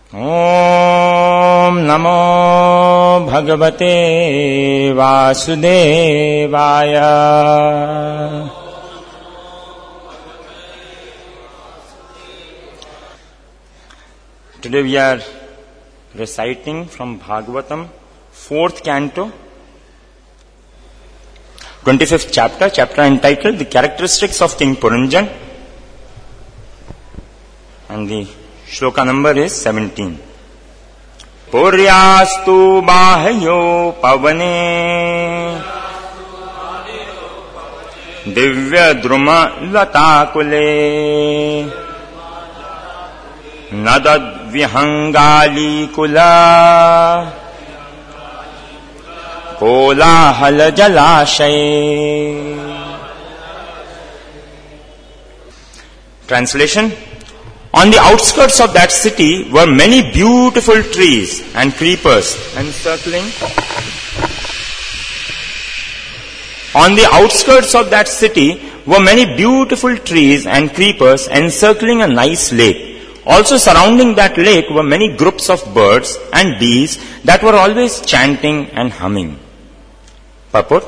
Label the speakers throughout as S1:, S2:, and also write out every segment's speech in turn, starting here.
S1: Om Namo Bhagavate Vasudevaya. Today we are reciting from Bhagavatam, 4th canto, 25th chapter entitled The Characteristics of King Puranjan, and the shloka number is 17. Puryastu bahyo pavane divya druma latakule nadad vihangali kula kolahal jalashay. Translation. On the outskirts of that city were many beautiful trees and creepers encircling. On the outskirts of that city were many beautiful trees and creepers encircling a nice lake. Also surrounding that lake were many groups of birds and bees that were always chanting and humming. Purport.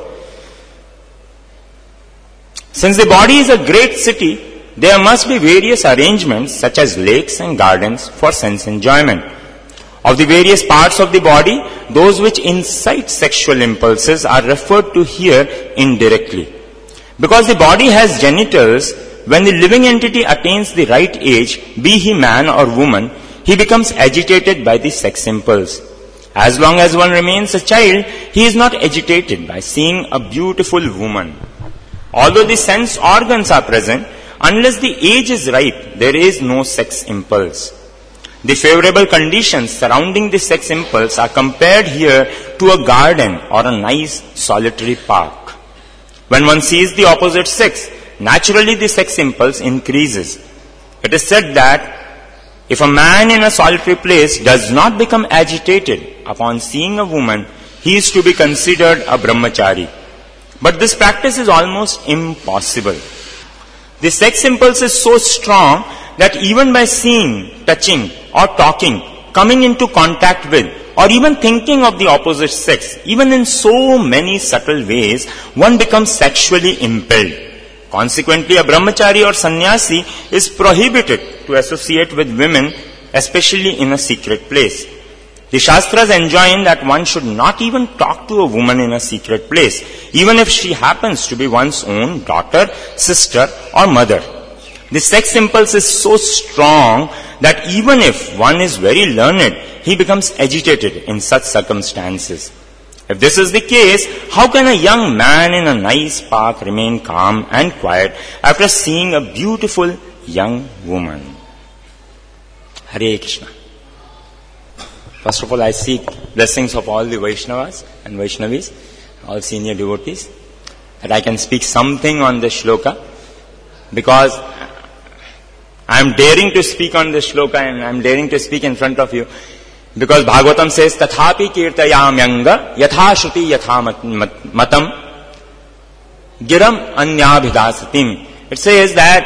S1: Since the body is a great city, there must be various arrangements such as lakes and gardens for sense enjoyment. Of the various parts of the body, those which incite sexual impulses are referred to here indirectly. Because the body has genitals, when the living entity attains the right age, be he man or woman, he becomes agitated by the sex impulse. As long as one remains a child, he is not agitated by seeing a beautiful woman. Although the sense organs are present, unless the age is ripe, there is no sex impulse. The favorable conditions surrounding the sex impulse are compared here to a garden or a nice solitary park. When one sees the opposite sex, naturally the sex impulse increases. It is said that if a man in a solitary place does not become agitated upon seeing a woman, he is to be considered a brahmachari. But this practice is almost impossible. The sex impulse is so strong that even by seeing, touching or talking, coming into contact with or even thinking of the opposite sex, even in so many subtle ways, one becomes sexually impelled. Consequently, a brahmachari or sannyasi is prohibited to associate with women, especially in a secret place. The Shastras enjoin that one should not even talk to a woman in a secret place, even if she happens to be one's own daughter, sister or mother. The sex impulse is so strong that even if one is very learned, he becomes agitated in such circumstances. If this is the case, how can a young man in a nice park remain calm and quiet after seeing a beautiful young woman? Hare Krishna. First of all, I seek blessings of all the Vaishnavas and Vaishnavis, all senior devotees, that I can speak something on this shloka, because I am daring to speak on this shloka and I am daring to speak in front of you, because Bhagavatam says, Tathapi kirtayamyanga yatha shruti yatha matam giram anyabhidasatim. It says that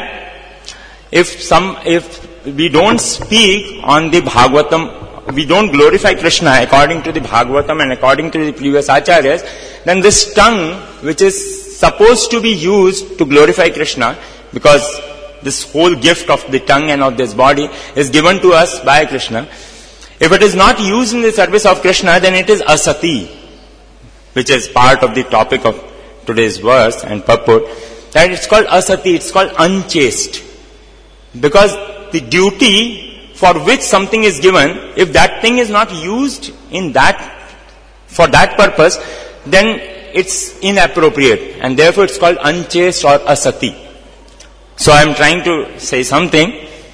S1: if we don't speak on the Bhagavatam, we don't glorify Krishna according to the Bhagavatam and according to the previous acharyas, then this tongue, which is supposed to be used to glorify Krishna, because this whole gift of the tongue and of this body is given to us by Krishna, if it is not used in the service of Krishna, then it is asati, which is part of the topic of today's verse and purport, that it's called asati, it's called unchaste. Because the duty for which something is given, if that thing is not used in that, for that purpose, then it's inappropriate, and therefore it's called unchaste or asati. So I am trying to say something.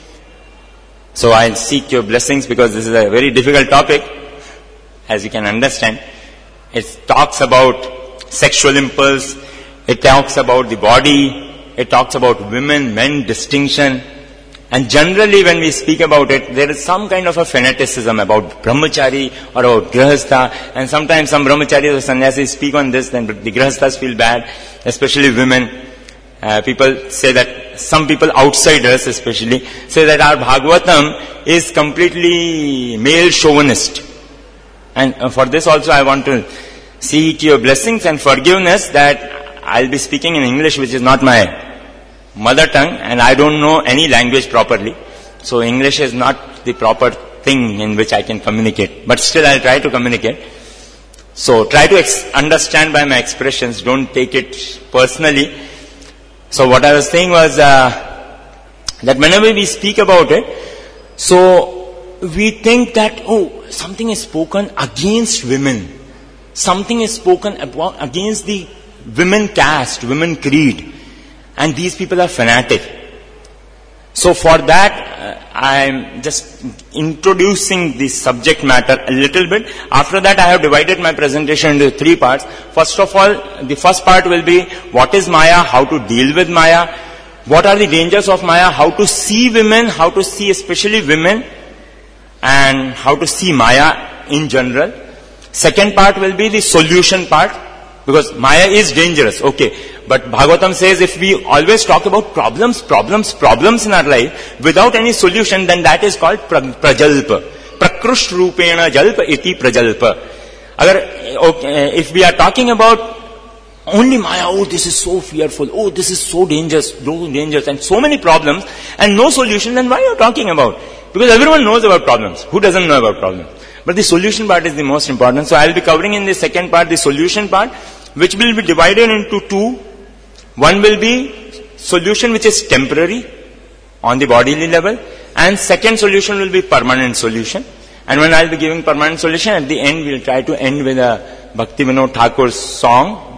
S1: So I seek your blessings, because this is a very difficult topic, as you can understand. It talks about sexual impulse, it talks about the body, it talks about women, men distinction. And generally when we speak about it, there is some kind of a fanaticism about brahmachari or about grihastha, and sometimes some brahmacharis or sannyasis speak on this, then the grihasthas feel bad, especially women. People say that some people outsiders especially say that our Bhagavatam is completely male chauvinist. And for this also I want to seek your blessings and forgiveness that I'll be speaking in English, which is not my mother tongue, and I don't know any language properly. So English is not the proper thing in which I can communicate. But still I'll try to communicate. So try to understand by my expressions. Don't take it personally. So what I was saying was that whenever we speak about it, so we think that, oh, something is spoken against women. Something is spoken about against the women caste, women creed. And these people are fanatic. So for that, I'm just introducing the subject matter a little bit. After that, I have divided my presentation into 3 parts. First of all, the first part will be what is Maya, how to deal with Maya, what are the dangers of Maya, how to see women, how to see especially women, and how to see Maya in general. Second part will be the solution part, because Maya is dangerous, okay. But Bhagavatam says if we always talk about problems in our life without any solution, then that is called prajalpa. Prakrush rupena jalpa iti prajalpa. If we are talking about only Maya, oh this is so fearful, oh this is so dangerous, and so many problems and no solution, then why are you talking about? Because everyone knows about problems. Who doesn't know about problems? But the solution part is the most important. So I will be covering in the second part the solution part, which will be divided into 2. One will be solution which is temporary on the bodily level, and second solution will be permanent solution. And when I will be giving permanent solution, at the end we will try to end with a Bhakti Vinod Thakur's song,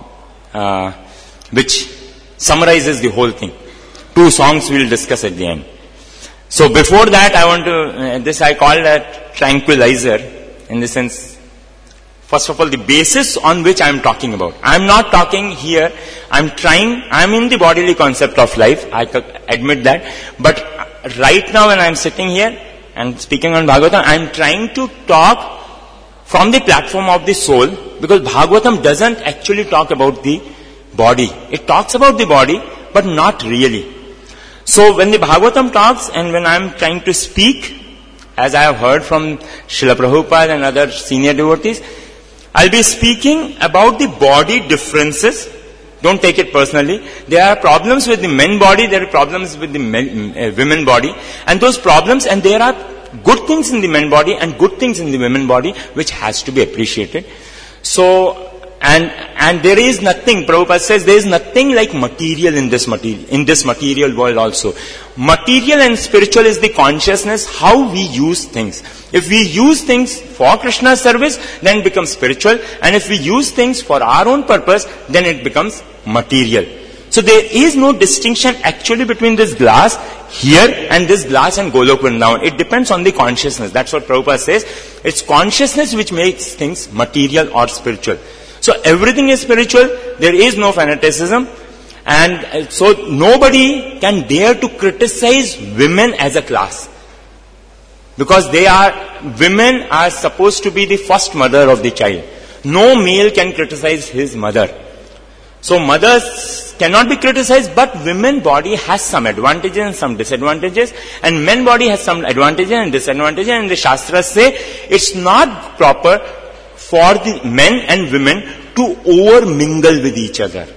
S1: which summarizes the whole thing. 2 songs we will discuss at the end. So before that I want to, this I call a tranquilizer, in the sense, first of all, the basis on which I am talking about. I am not talking here, I am in the bodily concept of life, I admit that. But right now when I am sitting here and speaking on Bhagavatam, I am trying to talk from the platform of the soul, because Bhagavatam doesn't actually talk about the body. It talks about the body, but not really. So when the Bhagavatam talks and when I am trying to speak, as I have heard from Srila Prabhupada and other senior devotees, I'll be speaking about the body differences. Don't take it personally. There are problems with the men body, there are problems with the women body. And those problems, and there are good things in the men body and good things in the women body, which has to be appreciated. So, and there is nothing, Prabhupada says, there is nothing like material in this material world also. Material and spiritual is the consciousness, how we use things. If we use things for Krishna's service, then it becomes spiritual. And if we use things for our own purpose, then it becomes material. So there is no distinction actually between this glass here and this glass and Golok Vrindavan. It depends on the consciousness. That's what Prabhupada says. It's consciousness which makes things material or spiritual. So everything is spiritual. There is no fanaticism. And so nobody can dare to criticize women as a class. Because women are supposed to be the first mother of the child. No male can criticize his mother. So mothers cannot be criticized, but women body has some advantages and some disadvantages, and men body has some advantages and disadvantages, and the Shastras say it's not proper for the men and women to over mingle with each other.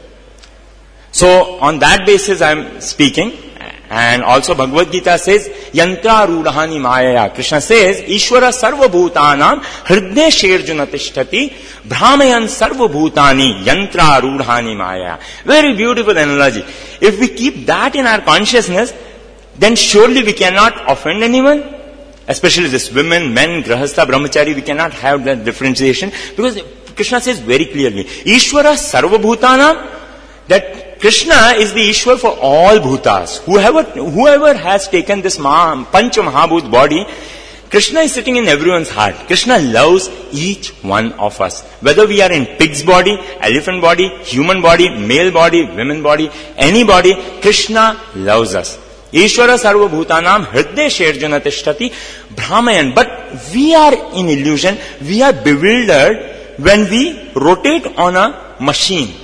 S1: So on that basis I am speaking. And also Bhagavad Gita says, Yantra Rudhani Maya. Krishna says, Ishvara Sarva Bhutanam Hridne Sherjuna Tishtati Brahmayan Sarva Bhutani Yantra Rudhani Maya. Very beautiful analogy. If we keep that in our consciousness, then surely we cannot offend anyone. Especially this women, men, grahastha, brahmachari, we cannot have that differentiation. Because Krishna says very clearly, Ishvara Sarva Bhutanam, that Krishna is the Ishwar for all bhutas. Whoever has taken this Pancha Mahabhut body, Krishna is sitting in everyone's heart. Krishna loves each one of us. Whether we are in pig's body, elephant body, human body, male body, women body, any body, Krishna loves us. Ishvara sarva bhutanam hridde sherjana tishtati brahmayan. But we are in illusion, we are bewildered when we rotate on a machine.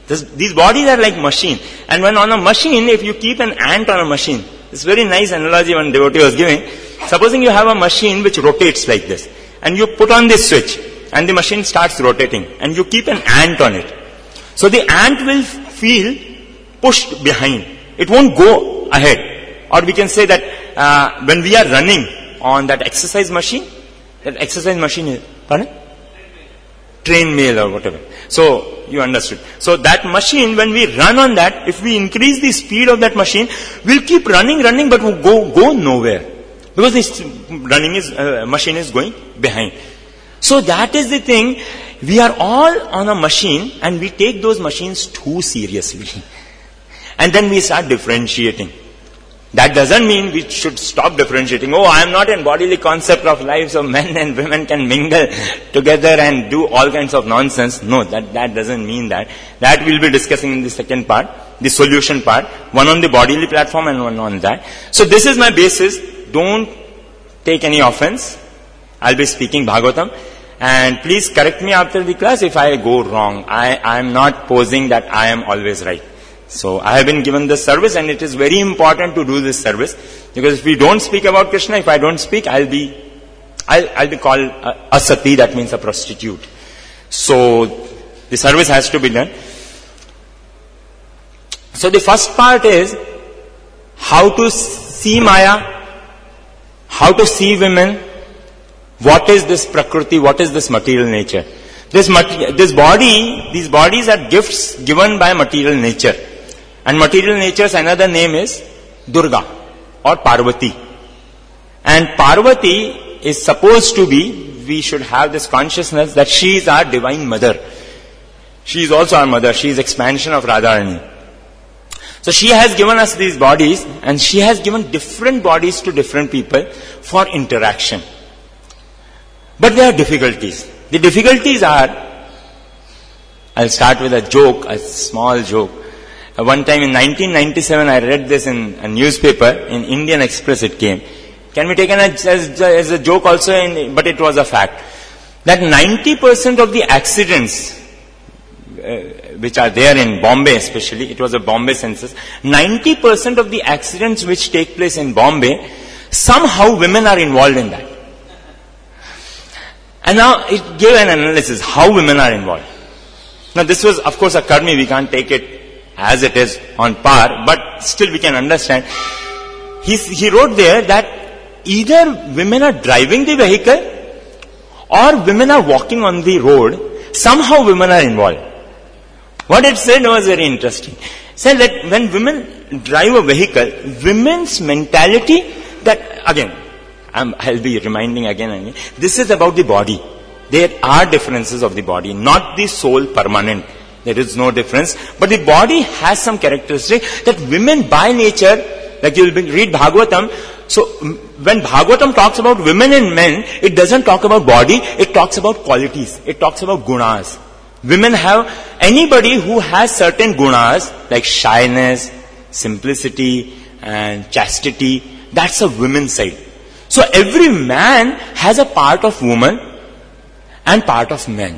S1: These bodies are like machine. And when on a machine, if you keep an ant on a machine, it's very nice analogy one devotee was giving. Supposing you have a machine which rotates like this, and you put on this switch, and the machine starts rotating, and you keep an ant on it. So the ant will feel pushed behind. It won't go ahead. Or we can say that when we are running on that exercise machine is, pardon? Train mail or whatever. So, you understood. So that machine, when we run on that, if we increase the speed of that machine, we'll keep running, but we'll go nowhere. Because this machine is going behind. So that is the thing. We are all on a machine and we take those machines too seriously. And then we start differentiating. That doesn't mean we should stop differentiating. Oh, I am not in bodily concept of life, so men and women can mingle together and do all kinds of nonsense. No, that doesn't mean that. That we'll be discussing in the second part, the solution part. One on the bodily platform and one on that. So this is my basis. Don't take any offense. I'll be speaking Bhagavatam. And please correct me after the class if I go wrong. I am not posing that I am always right. So I have been given this service and it is very important to do this service. Because if we don't speak about Krishna, if I don't speak, I'll be called a sati, that means a prostitute. So the service has to be done. So the first part is how to see Maya, how to see women, what is this Prakriti, what is this material nature. These bodies are gifts given by material nature. And material nature's another name is Durga or Parvati. And Parvati is supposed to be, we should have this consciousness that she is our divine mother. She is also our mother. She is expansion of Radharani. So she has given us these bodies and she has given different bodies to different people for interaction. But there are difficulties. The difficulties are, I'll start with a joke, a small joke. One time in 1997, I read this in a newspaper, in Indian Express it came. Can we take it as a joke also, but it was a fact. That 90% of the accidents, which are there in Bombay especially, it was a Bombay census, 90% of the accidents which take place in Bombay, somehow women are involved in that. And now it gave an analysis, how women are involved. Now this was, of course, a karmi, we can't take it as it is on par, but still we can understand. He wrote there that either women are driving the vehicle or women are walking on the road. Somehow women are involved. What it said was very interesting. It said that when women drive a vehicle, women's mentality, that again, I'll be reminding again and again, this is about the body. There are differences of the body, not the soul permanent. There is no difference. But the body has some characteristics that women by nature, like you will read Bhagavatam. So when Bhagavatam talks about women and men, it doesn't talk about body, it talks about qualities. It talks about gunas. Women have, anybody who has certain gunas, like shyness, simplicity, and chastity, that's a women's side. So every man has a part of woman and part of men.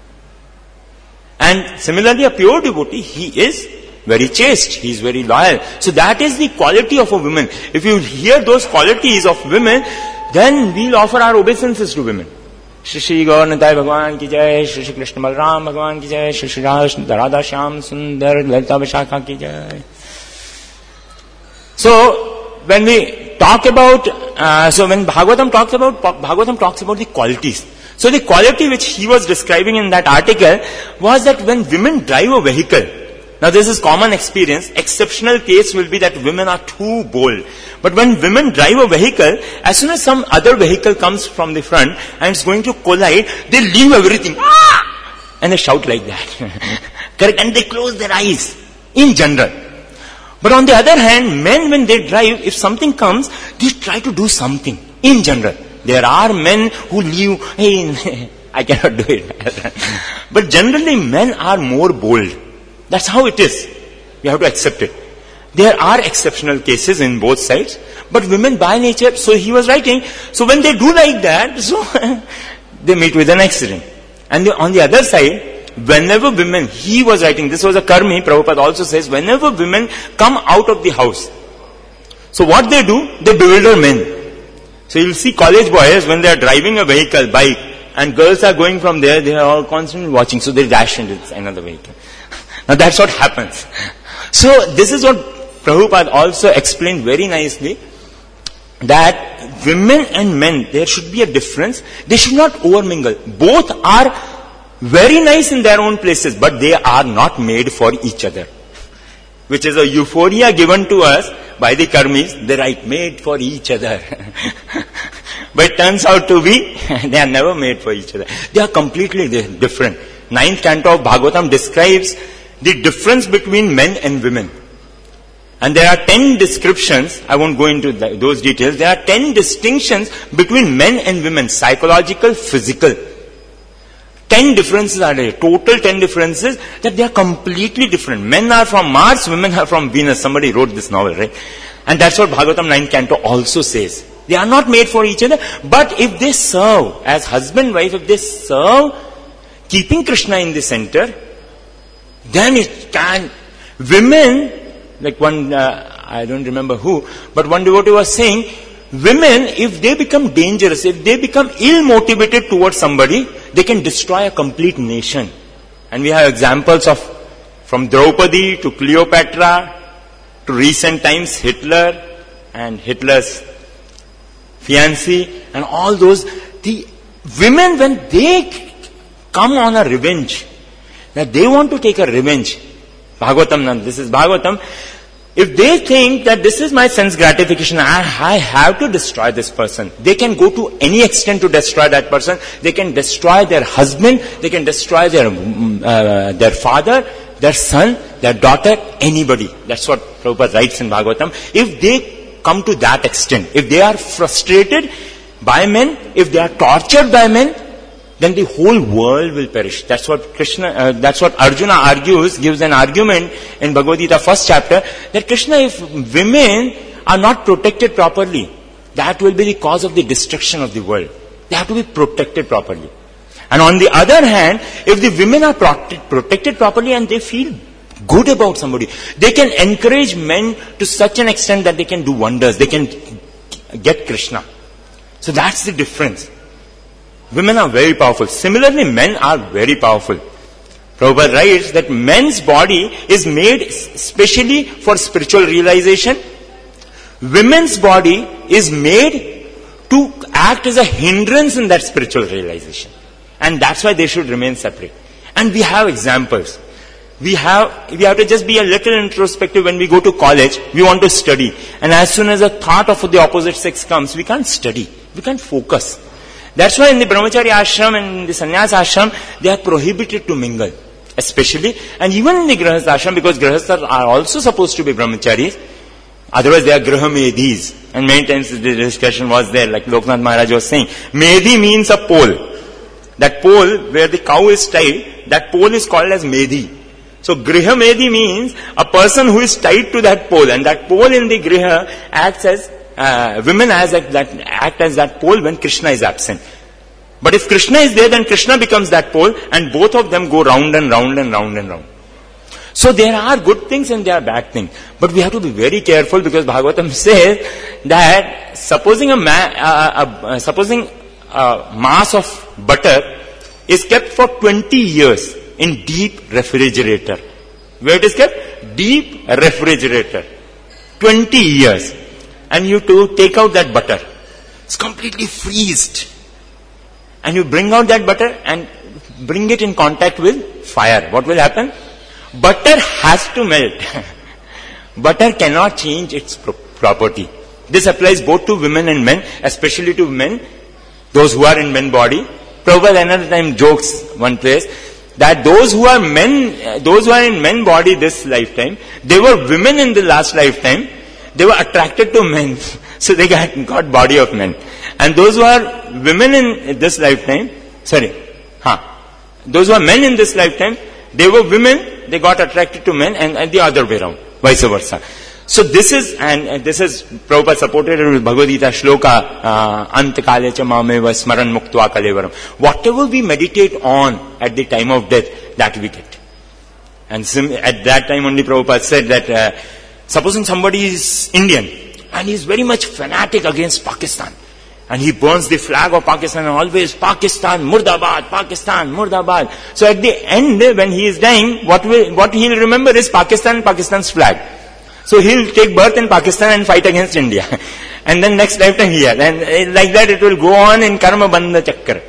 S1: And similarly, a pure devotee, he is very chaste, he is very loyal. So that is the quality of a woman. If you hear those qualities of women, then we'll offer our obeisances to women. Shri Shri Gaur Nitai Bhagwan ki jai, Shri Shri Krishna Balram Bhagwan ki jai, Shri Shri Radha Shyam Sundar Lalita Vishakha ki jai. So, when we talk about, when Bhagavatam talks about the qualities. So the quality which he was describing in that article was that when women drive a vehicle, now this is common experience, exceptional case will be that women are too bold. But when women drive a vehicle, as soon as some other vehicle comes from the front and it's going to collide, they leave everything. Ah! And they shout like that. Correct? And they close their eyes, in general. But on the other hand, men when they drive, if something comes, they try to do something, in general. There are men who leave, hey, I cannot do it. But generally men are more bold. That's how it is. We have to accept it. There are exceptional cases in both sides. But women by nature, so he was writing, so when they do like that, so they meet with an accident. And on the other side, whenever women, he was writing, this was a karmi, Prabhupada also says, whenever women come out of the house, so what they do, they bewilder men. So you'll see college boys, when they are driving a vehicle, bike, and girls are going from there, they are all constantly watching, so they dash into another vehicle. Now that's what happens. So this is what Prabhupada also explained very nicely, that women and men, there should be a difference. They should not overmingle. Both are very nice in their own places, but they are not made for each other. Which is a euphoria given to us by the karmis, they write, made for each other. But it turns out to be, they are never made for each other. They are completely different. 9th canto of Bhagavatam describes the difference between men and women. And there are 10 descriptions, I won't go into those details, there are 10 distinctions between men and women, psychological, physical. 10 differences are there, total 10 differences, that they are completely different. Men are from Mars, women are from Venus. Somebody wrote this novel, right? And that's what Bhagavatam 9th canto also says. They are not made for each other, but if they serve, as husband, wife, if they serve, keeping Krishna in the center, then it can, women, like one, I don't remember who, but one devotee was saying, women, if they become dangerous, if they become ill-motivated towards somebody, they can destroy a complete nation. And we have examples of, from Draupadi to Cleopatra, to recent times Hitler, and Hitler's fiancée, and all those. The women, when they come on a revenge, that they want to take a revenge, Bhagavatam, this is Bhagavatam, if they think that this is my sense gratification, I have to destroy this person. They can go to any extent to destroy that person. They can destroy their husband. They can destroy their father, their son, their daughter, anybody. That's what Prabhupada writes in Bhagavatam. If they come to that extent, if they are frustrated by men, if they are tortured by men, then the whole world will perish. That's what Krishna, that's what Arjuna argues, gives an argument in Bhagavad Gita first chapter, that Krishna, if women are not protected properly, that will be the cause of the destruction of the world. They have to be protected properly. And on the other hand, if the women are protected properly and they feel good about somebody, they can encourage men to such an extent that they can do wonders. They can get Krishna. So that's the difference. Women are very powerful. Similarly, men are very powerful. Prabhupada writes that men's body is made specially for spiritual realization. Women's body is made to act as a hindrance in that spiritual realization. And that's why they should remain separate. And we have examples. We have to just be a little introspective when we go to college. We want to study. And as soon as a thought of the opposite sex comes, we can't study. We can't focus. That's why in the Brahmachari ashram and in the sannyas ashram, they are prohibited to mingle. Especially, and even in the Grihastha ashram, because Grihasthas are also supposed to be Brahmacharis. Otherwise they are Grihamedhis. And many times the discussion was there, like Loknath Maharaj was saying. Medhi means a pole. That pole where the cow is tied, that pole is called as Medhi. So Grihamedhi means a person who is tied to that pole. And that pole in the Griha acts as women act as that pole when Krishna is absent. But if Krishna is there, then Krishna becomes that pole, and both of them go round and round and round and round. So there are good things and there are bad things. But we have to be very careful, because Bhagavatam says that supposing a mass of butter is kept for 20 years in deep refrigerator. Where it is kept? Deep refrigerator. 20 years. And you to take out that butter. It's completely freezed. And you bring out that butter and bring it in contact with fire. What will happen? Butter has to melt. Butter cannot change its property. This applies both to women and men, especially to men, those who are in men body. Prabhupada another time jokes one place that those who are in men body this lifetime, they were women in the last lifetime. They were attracted to men, so they got body of men. And those who are women in this lifetime, those who are men in this lifetime, they were women, they got attracted to men, and the other way around, vice versa. So this is Prabhupada supported with Bhagavad Gita shloka, Antakale cha mameva smaran muktva kalevaram. Whatever we meditate on at the time of death, that we get. And at that time only Prabhupada said that supposing somebody is Indian and he is very much fanatic against Pakistan, and he burns the flag of Pakistan and always Pakistan, Murdabad, Pakistan, Murdabad. So at the end, when he is dying, what he'll remember is Pakistan, Pakistan's flag. So he'll take birth in Pakistan and fight against India. And then next lifetime here. And like that it will go on in karma bandha chakra.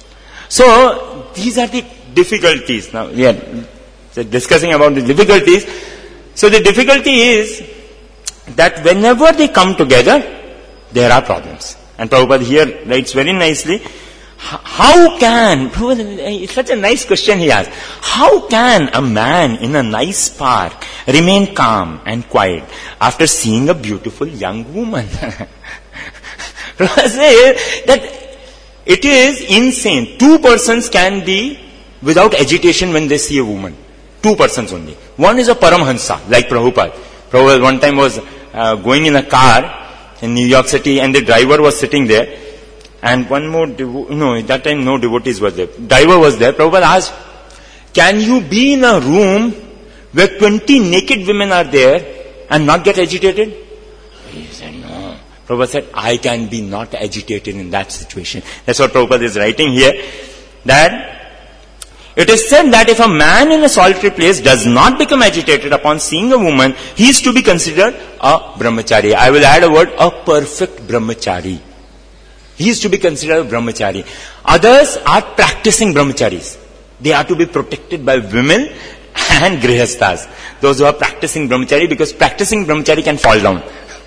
S1: So these are the difficulties. Now we are discussing about the difficulties. So the difficulty is that whenever they come together, there are problems. And Prabhupada here writes very nicely, how can, it's such a nice question he asks, how can a man in a nice park remain calm and quiet after seeing a beautiful young woman? Prabhupada says that it is insane. 2 persons can be without agitation when they see a woman. 2 persons only. One is a Paramhansa, like Prabhupada. Prabhupada one time was going in a car in New York City, and the driver was sitting there, and one more, that time no devotees were there. Driver was there. Prabhupada asked, can you be in a room where 20 naked women are there and not get agitated? He said, no. Prabhupada said, I can be not agitated in that situation. That's what Prabhupada is writing here, that it is said that if a man in a solitary place does not become agitated upon seeing a woman, he is to be considered a brahmachari. I will add a word, a perfect brahmachari. He is to be considered a brahmachari. Others are practicing brahmacharis. They are to be protected by women and grihasthas. Those who are practicing brahmachari, because practicing brahmachari can fall down.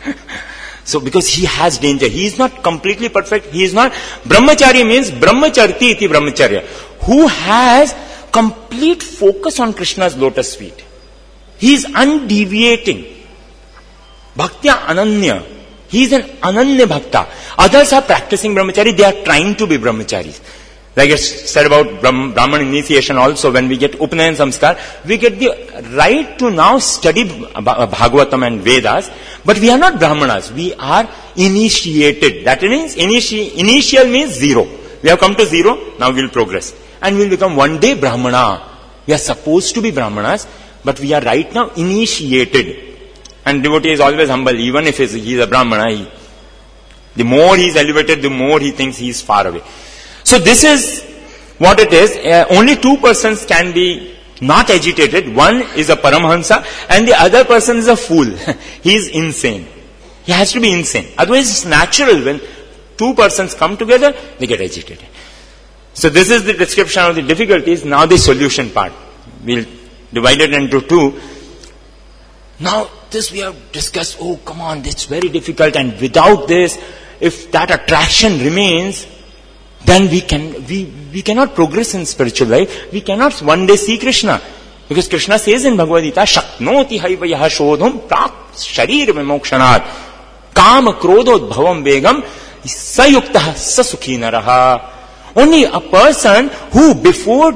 S1: So because he has danger. He is not completely perfect. He is not. Brahmachari means brahmacharti iti brahmacharya. Who has complete focus on Krishna's lotus feet. He is undeviating. Bhaktya ananya. He is an ananya bhakta. Others are practicing brahmachari. They are trying to be brahmacharis. Like I said about Brahman initiation also, when we get Upanayan Samskar, we get the right to now study Bhagavatam and Vedas, but we are not Brahmanas. We are initiated. That means initial means 0. We have come to 0, now we will progress. And we will become one day Brahmana. We are supposed to be Brahmanas, but we are right now initiated. And devotee is always humble, even if he is a Brahmana. The more he is elevated, the more he thinks he is far away. So this is what it is. Only 2 persons can be not agitated. One is a Paramhansa and the other person is a fool. He is insane. He has to be insane. Otherwise it's natural when 2 persons come together, they get agitated. So this is the description of the difficulties. Now the solution part. We'll divide it into 2. Now this we have discussed, oh come on, it's very difficult, and without this, if that attraction remains, then we cannot progress in spiritual life. We cannot one day see Krishna. Because Krishna says in Bhagavad Gita, Shaknoti haivayaha shodhum prak sharir vimokshanat kama krodod bhavam vegam sayuktah sasukhi naraha. Only a person who before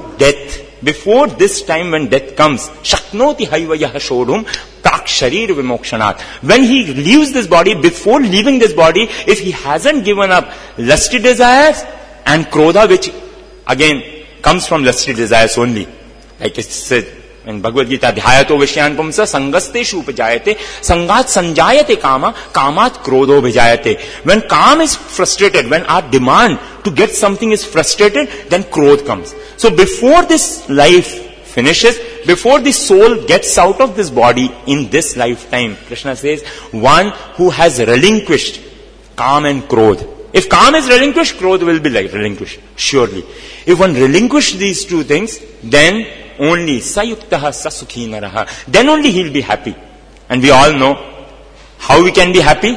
S1: this time when death comes, Shaknoti haivayaha shodhum prak sharir vimokshanat. When he leaves this body, before leaving this body, if he hasn't given up lusty desires, and krodha, which again comes from lusty desires only. Like it said in Bhagavad Gita, dhyayato vishyan pumsa sangasteshu upajayate sangat sanjayate kama kamat krodho vijayate. When kam is frustrated, when our demand to get something is frustrated, then krodh comes. So before this life finishes, before the soul gets out of this body in this lifetime, Krishna says, one who has relinquished kam and krodh. If calm is relinquished, krodha will be relinquished, surely. If one relinquishes these 2 things, then only sayuktaha sasukhi naraha. Then only he will be happy. And we all know how we can be happy.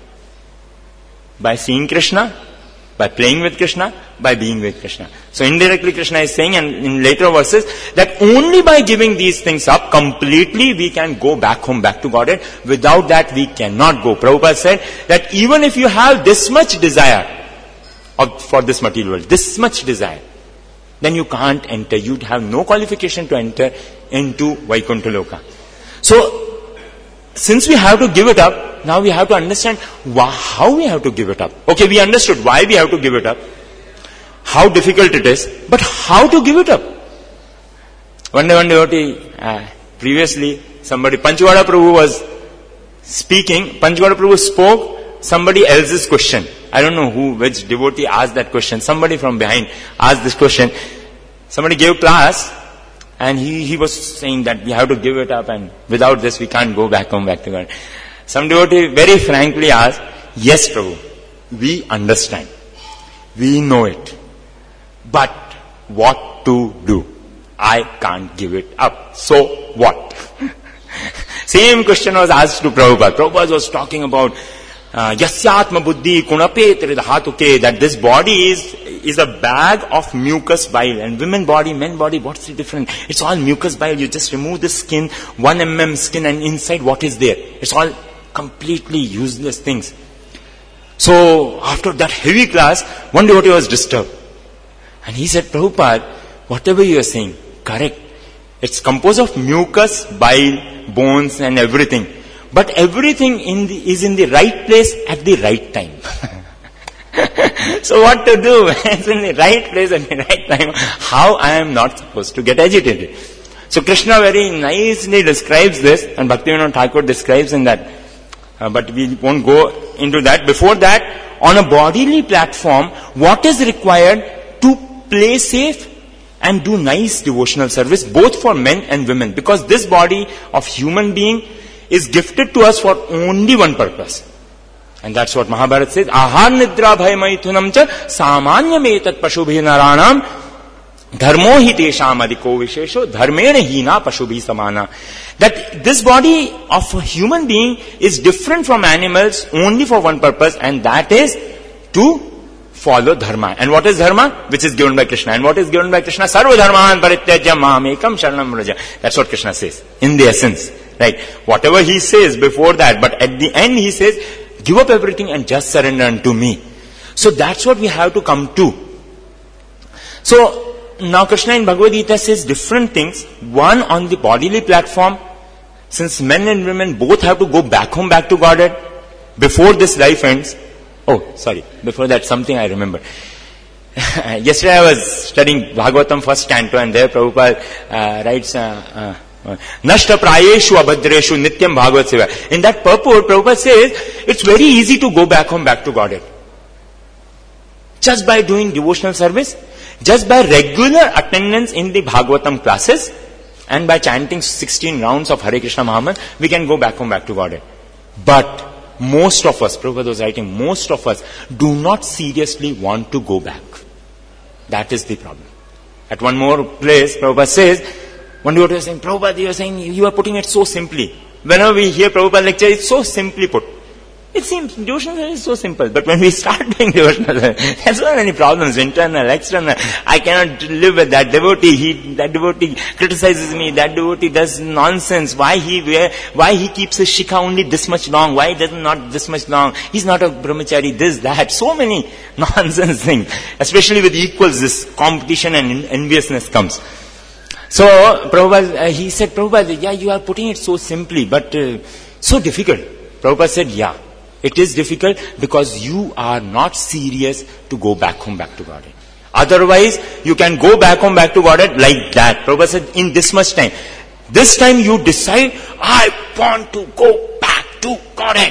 S1: By seeing Krishna, by playing with Krishna, by being with Krishna. So indirectly Krishna is saying, and in later verses, that only by giving these things up completely we can go back home, back to Godhead. Without that we cannot go. Prabhupada said that even if you have this much desire for this material world, this much desire, then you can't enter. You'd have no qualification to enter into Vaikuntha Loka. So, since we have to give it up, now we have to understand how we have to give it up. Okay, we understood why we have to give it up, how difficult it is, but how to give it up. One devotee, previously, Panchwada Prabhu was speaking, Panchwada Prabhu spoke somebody else's question. I don't know which devotee asked that question. Somebody from behind asked this question. Somebody gave class, and he was saying that we have to give it up, and without this we can't go back to God. Some devotee very frankly asked, yes Prabhu, we understand. We know it. But what to do? I can't give it up. So what? Same question was asked to Prabhupada. Prabhupada was talking about Yasyatma buddhi kunape tridhatuke, that this body is a bag of mucus bile. And women body, men body, what's the difference? It's all mucus bile. You just remove the skin, 1 mm skin, and inside what is there? It's all completely useless things. So after that heavy class, one devotee was disturbed. And he said, Prabhupada, whatever you are saying, correct. It's composed of mucus, bile, bones and everything. But everything is in the right place at the right time. So what to do? It's in the right place at the right time. How I am not supposed to get agitated? So Krishna very nicely describes this, and Bhaktivinoda Thakur describes in that. But we won't go into that. Before that, on a bodily platform, what is required to play safe and do nice devotional service, both for men and women? Because this body of human being is gifted to us for only one purpose. And that's what Mahabharata says. Ahar nidra bhay maithunam cha samanyam etat pashubhi naranam dharmo hi tesham adhiko vishesho dharmena hina pashubhi samana. That this body of a human being is different from animals only for one purpose, and that is to follow dharma. And what is dharma? Which is given by Krishna. And what is given by Krishna? Sarva dharman parityajya mamekam sharanam vraja. That's what Krishna says in the essence. Right? Whatever he says before that, but at the end he says, give up everything and just surrender unto me. So that's what we have to come to. So now Krishna in Bhagavad Gita says different things. One, on the bodily platform, since men and women both have to go back home, back to Godhead, before this life ends. Oh, sorry. Before that, something I remember. Yesterday I was studying Bhagavatam first canto, and there Prabhupada writes, Nashta prayeshu abhadreshu nityam bhagavat seva. In that purport, Prabhupada says, it's very easy to go back home, back to Godhead. Just by doing devotional service, just by regular attendance in the Bhagavatam classes, and by chanting 16 rounds of Hare Krishna Mahamantra, we can go back home, back to Godhead. But most of us, Prabhupada was writing, most of us do not seriously want to go back. That is the problem. At one more place, Prabhupada says, one devotee was saying, Prabhupada, you are saying, you are putting it so simply. Whenever we hear Prabhupada lecture, it's so simply put. It seems devotional is so simple, but when we start doing devotional, there's so many problems, internal, external. I cannot live with that devotee. That devotee criticizes me. That devotee does nonsense. Why he keeps his shikha only this much long? Why does not this much long? He's not a brahmachari. This, that, so many nonsense things. Especially with equals, this competition and enviousness comes. So Prabhupada, he said, Prabhupada, yeah, you are putting it so simply, but so difficult. Prabhupada said, yeah. It is difficult because you are not serious to go back home, back to Godhead. Otherwise, you can go back home, back to Godhead like that. Prabhupada said, in this much time. This time you decide, I want to go back to Godhead.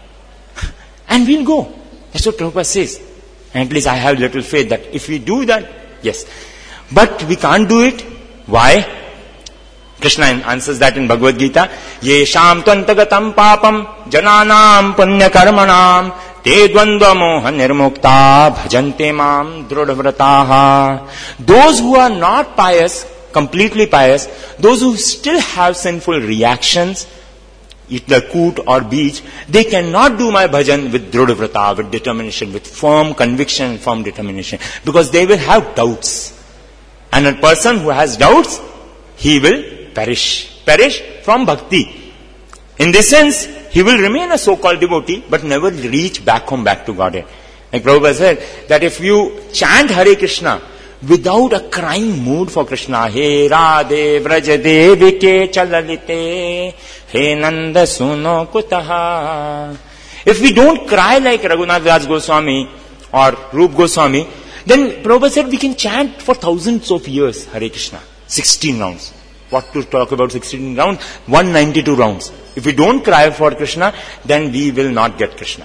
S1: And we'll go. That's what Prabhupada says. And at least I have little faith that if we do that, yes. But we can't do it. Why? Krishna answers that in Bhagavad Gita. Yesham tvantagatam papam jananam punya karmanam te dvandva moha nirmukta bhajante mam drudhavrataha. Those who are not pious, completely pious, those who still have sinful reactions, either koot or beach, they cannot do my bhajan with drudhavrata, with determination, with firm conviction, firm determination, because they will have doubts. And a person who has doubts, he will perish from bhakti. In this sense, he will remain a so-called devotee, but never reach back home, back to Godhead. Like Prabhupada said, that if you chant Hare Krishna without a crying mood for Krishna, He Radhe Vraja Devike Chalalite, He Nanda Suno Kutaha. If we don't cry like Raghunath Das Goswami or Rup Goswami, then Prabhupada said we can chant for thousands of years Hare Krishna, 16 rounds. What to talk about 16 rounds? 192 rounds. If we don't cry for Krishna, then we will not get Krishna.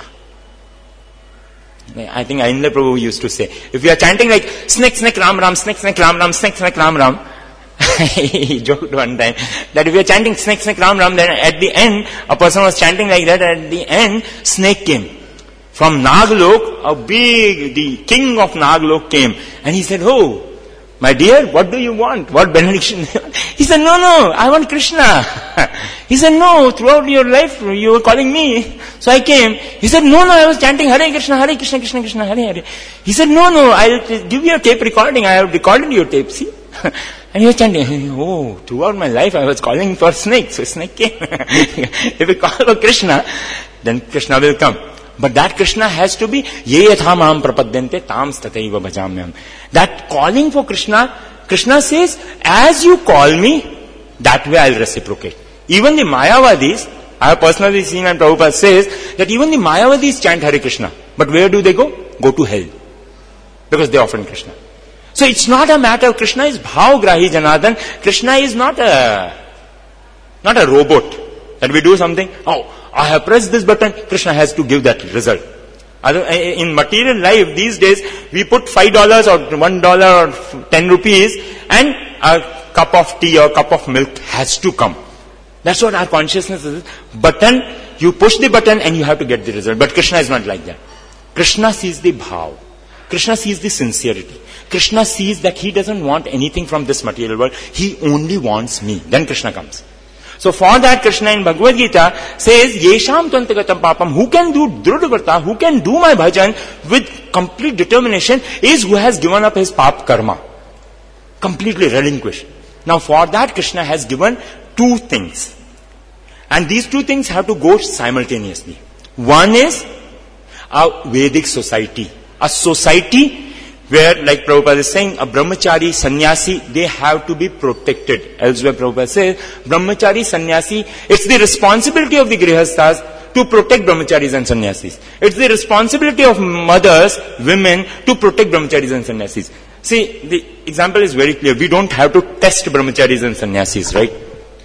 S1: I think Ainda Prabhu used to say, if we are chanting like, snake, snake, Ram, Ram, snake, snake, Ram, Ram, snake, snake, Ram, Ram, he joked one time that if we are chanting snake, snake, Ram, Ram, then at the end, a person was chanting like that, at the end, snake came. From Naglok, the king of Naglok came, and he said, oh, my dear, what do you want? What benediction? He said, no, I want Krishna. He said, no, throughout your life you were calling me. So I came. He said, no, I was chanting Hare Krishna, Krishna, Krishna, Hare Hare. He said, no, I'll give you a tape recording. I have recorded your tape, see? And he was chanting, oh, throughout my life I was calling for snake. So snake came. If we call for Krishna, then Krishna will come. But that Krishna has to be ye yatha maham prapadyante tam stataiva bhajamyam. That calling for Krishna, Krishna says, as you call me, that way I'll reciprocate. Even the Mayavadis, I have personally seen, and Prabhupada says, that even the Mayavadis chant Hare Krishna. But where do they go? Go to hell. Because they offend Krishna. So it's not a matter of Krishna is bhavgrahi Janardhan. Krishna is not a robot. That we do something, I have pressed this button, Krishna has to give that result. In material life these days, we put $5 or $1 or 10 rupees and a cup of tea or cup of milk has to come. That's what our consciousness is. Button, you push the button and you have to get the result. But Krishna is not like that. Krishna sees the bhav. Krishna sees the sincerity. Krishna sees that he doesn't want anything from this material world. He only wants me. Then Krishna comes. So for that, Krishna in Bhagavad Gita says, Yesham Twantagatam Papam, who can do Drudhavrata, who can do my bhajan with complete determination, is who has given up his pap karma. Completely relinquished. Now for that, Krishna has given two things. And these two things have to go simultaneously. One is a Vedic society. A society where, like Prabhupada is saying, a brahmachari, sannyasi, they have to be protected. Elsewhere Prabhupada says, brahmachari, sannyasi, it's the responsibility of the grihasthas to protect brahmacharis and sannyasis. It's the responsibility of mothers, women, to protect brahmacharis and sannyasis. See, the example is very clear. We don't have to test brahmacharis and sannyasis, right?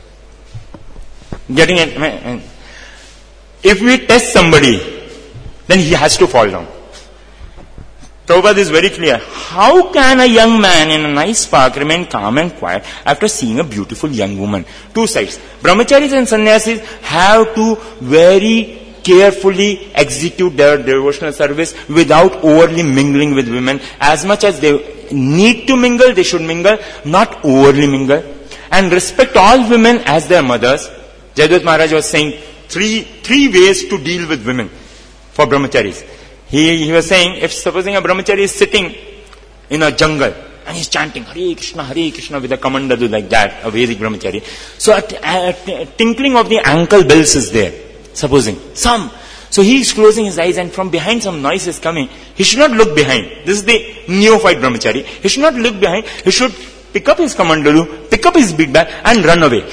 S1: Getting it? If we test somebody, then he has to fall down. Prabhupada is very clear. How can a young man in a nice park remain calm and quiet after seeing a beautiful young woman? Two sides. Brahmacharis and sannyasis have to very carefully execute their devotional service without overly mingling with women. As much as they need to mingle, they should mingle, not overly mingle. And respect all women as their mothers. Jayadvaita Maharaj was saying three ways to deal with women for brahmacharis. He was saying, if supposing a brahmachari is sitting in a jungle and he's chanting Hare Krishna with a kamandadu like that, a Vedic brahmachari. So a tinkling of the ankle bells is there, supposing. So he is closing his eyes and from behind some noise is coming. He should not look behind. This is the neophyte brahmachari. He should not look behind. He should pick up his kamandalu, pick up his bead bag and run away.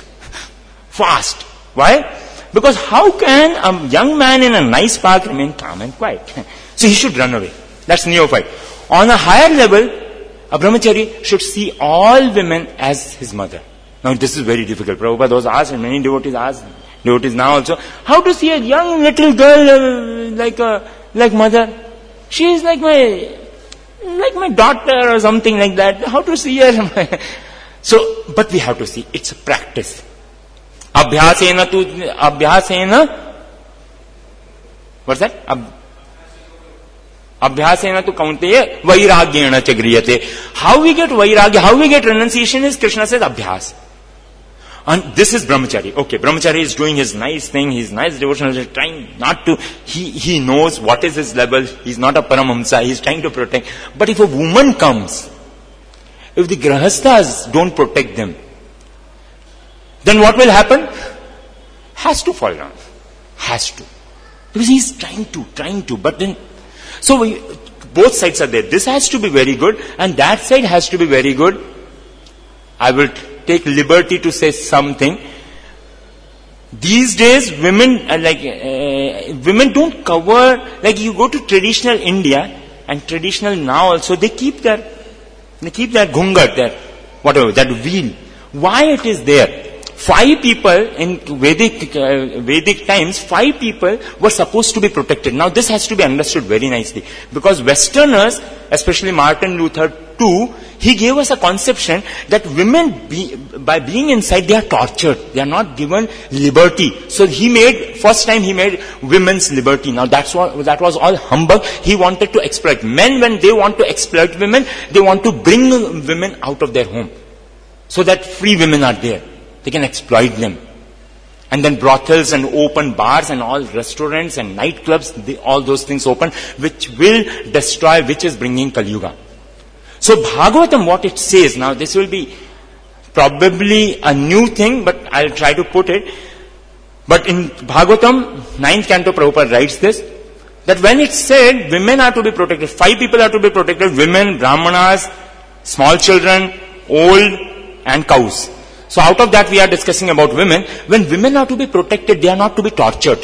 S1: Fast. Why? Because how can a young man in a nice park remain calm and quiet? So he should run away. That's neophyte. On a higher level, a brahmachari should see all women as his mother. Now this is very difficult. Prabhupada was asked, and many devotees ask, devotees now also, how to see a young little girl like mother? She is like my daughter or something like that. How to see her? So, but we have to see, it's a practice. Abhyasena, what's that? Abhyasena tu kaunteya vairagyena cha griyate. How we get vairagya, how we get renunciation is Krishna says abhyas. And this is brahmachari. Okay, brahmachari is doing his nice thing, his nice devotional, he's trying not to, he knows what is his level, he's not a paramhamsa, he's trying to protect. But if a woman comes, if the grahasthas don't protect them, then what will happen? Has to fall down. Has to. Because he's trying to. But then, so both sides are there. This has to be very good and that side has to be very good. I will take liberty to say something. These days, women women don't cover, like you go to traditional India and traditional now also, they keep their ghungat, whatever, that veil Why it is there? 5 people in Vedic times, 5 people were supposed to be protected. Now this has to be understood very nicely. Because Westerners, especially Martin Luther too, he gave us a conception that women, by being inside, they are tortured. They are not given liberty. So first time he made women's liberty. Now that was all humbug. He wanted to exploit. Men, when they want to exploit women, they want to bring women out of their home. So that free women are there. They can exploit them. And then brothels and open bars and all restaurants and nightclubs, all those things open, which will destroy, which is bringing Kali Yuga. So Bhagavatam, what it says, now this will be probably a new thing, but I'll try to put it. But in Bhagavatam, 9th canto, Prabhupada writes this, that when it said women are to be protected, 5 people are to be protected, women, brahmanas, small children, old, and cows. So out of that we are discussing about women. When women are to be protected, they are not to be tortured.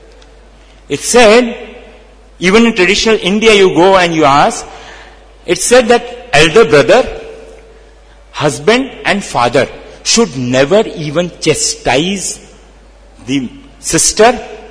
S1: It said, even in traditional India you go and you ask, it said that elder brother, husband and father should never even chastise the sister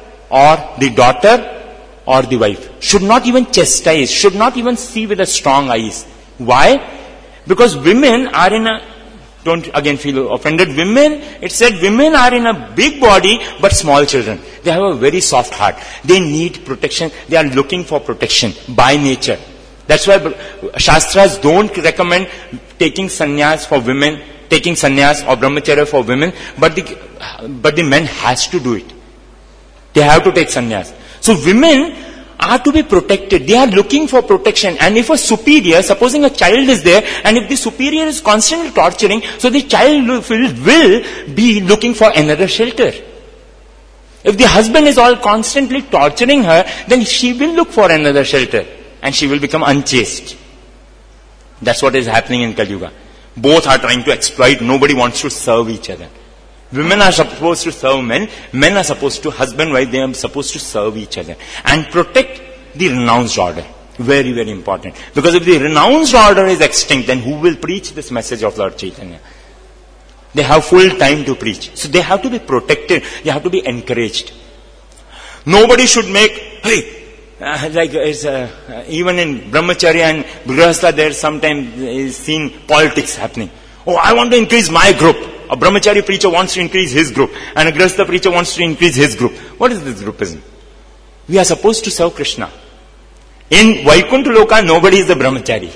S1: or the daughter or the wife. Should not even chastise, should not even see with a strong eyes. Why? Because women are in a, don't again feel offended. Women, it said women are in a big body but small children. They have a very soft heart. They need protection. They are looking for protection by nature. That's why Shastras don't recommend taking sannyas for women, taking sannyas or brahmacharya for women, but the men has to do it. They have to take sannyas. So women are to be protected. They are looking for protection. And if a superior, supposing a child is there, and if the superior is constantly torturing, so the child will be looking for another shelter. If the husband is all constantly torturing her, then she will look for another shelter. And she will become unchaste. That's what is happening in Kali Yuga. Both are trying to exploit. Nobody wants to serve each other. Women are supposed to serve men. Men are supposed to, husband, wife, they are supposed to serve each other. And protect the renounced order. Very, very important. Because if the renounced order is extinct, then who will preach this message of Lord Chaitanya? They have full time to preach. So they have to be protected. They have to be encouraged. Nobody should make, hey, even in brahmacharya and grihastha, there sometimes is seen politics happening. Oh, I want to increase my group. A brahmachari preacher wants to increase his group, and a grihastha preacher wants to increase his group. What is this groupism? We are supposed to serve Krishna. In Vaikuntha Loka, nobody is the brahmachari.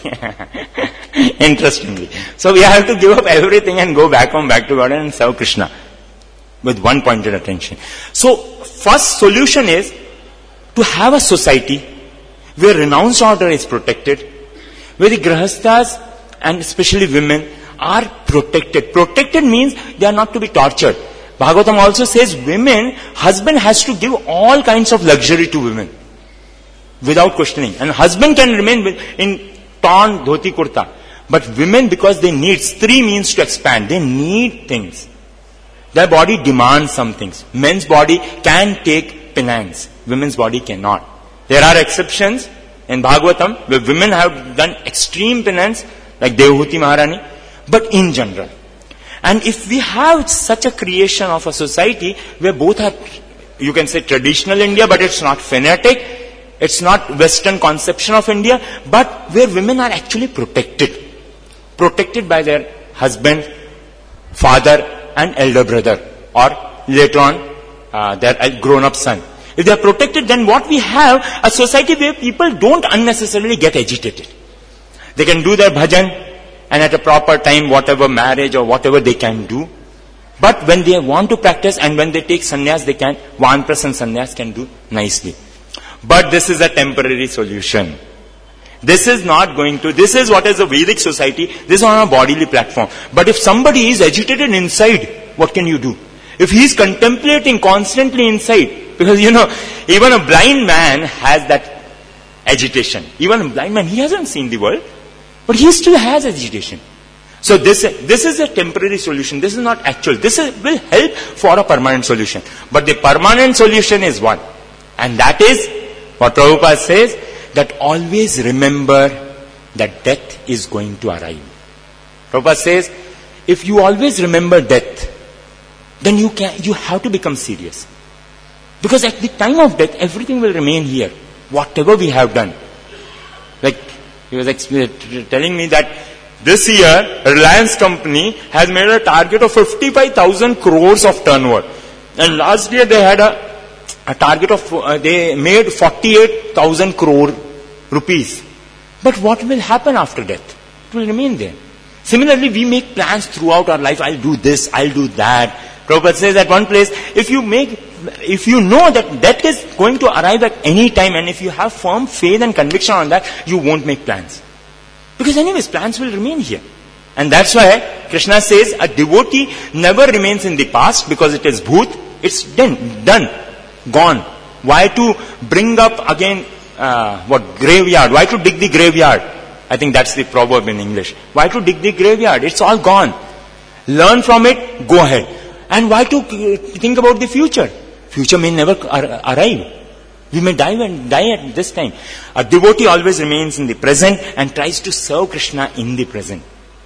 S1: Interestingly. So we have to give up everything and go back home, back to God and serve Krishna. With one pointed attention. So, first solution is to have a society where renounced order is protected, where the grihasthas and especially women are protected. Protected means they are not to be tortured. Bhagavatam also says women, husband has to give all kinds of luxury to women without questioning. And husband can remain in torn dhoti kurta. But women, because they need, stree means to expand. They need things. Their body demands some things. Men's body can take penance. Women's body cannot. There are exceptions in Bhagavatam where women have done extreme penance, like Devahuti Maharani, but in general. And if we have such a creation of a society where both are, you can say traditional India, but it's not fanatic, it's not Western conception of India, but where women are actually protected. Protected by their husband, father and elder brother, or later on their grown-up son. If they are protected, then what we have, a society where people don't unnecessarily get agitated. They can do their bhajan, and at a proper time, whatever marriage or whatever they can do. But when they want to practice and when they take sannyas, they can, Vanprastham sannyas can do nicely. But this is a temporary solution. This is not going to, this is what is a Vedic society, this is on a bodily platform. But if somebody is agitated inside, what can you do? If he is contemplating constantly inside, because even a blind man has that agitation. Even a blind man, he hasn't seen the world, but he still has agitation. So this is a temporary solution. This is not actual. This will help for a permanent solution. But the permanent solution is one. And that is what Prabhupada says, that always remember that death is going to arrive. Prabhupada says, if you always remember death, then you have to become serious. Because at the time of death, everything will remain here. Whatever we have done. Like, he was telling me that this year, Reliance company has made a target of 55,000 crores of turnover. And last year they had a target of, they made 48,000 crore rupees. But what will happen after death? It will remain there. Similarly, we make plans throughout our life. I'll do this, I'll do that. Prabhupada says at one place, if you know that death is going to arrive at any time, and if you have firm faith and conviction on that, you won't make plans. Because anyways, plans will remain here. And that's why Krishna says a devotee never remains in the past because it is bhoot. It's done, gone. Why to bring up again, graveyard? Why to dig the graveyard? I think that's the proverb in English. Why to dig the graveyard? It's all gone. Learn from it, go ahead. And why to think about the future? Future may never arrive. We may die at this time. A devotee always remains in the present and tries to serve Krishna in the present.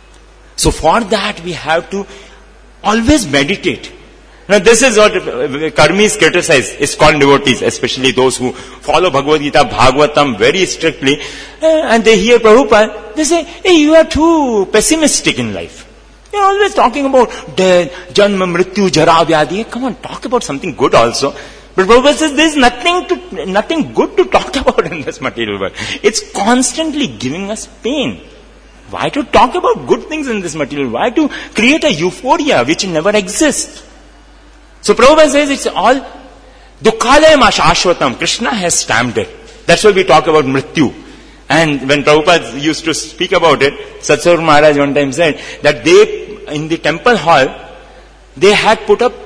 S1: So for that we have to always meditate. Now this is what karmis criticize, is called devotees, especially those who follow Bhagavad Gita, Bhagavatam very strictly, and they hear Prabhupada, they say, hey, you are too pessimistic in life. You're always talking about death, janma, mrityu, jara, vyadhi. Come on, talk about something good also. But Prabhupada says there's nothing good to talk about in this material world. It's constantly giving us pain. Why to talk about good things in this material? Why to create a euphoria which never exists? So Prabhupada says it's all dukkhalayam ashashvatam. Krishna has stamped it. That's why we talk about mrityu. And when Prabhupada used to speak about it, Satsur Maharaj one time said that they, in the temple hall, they had put up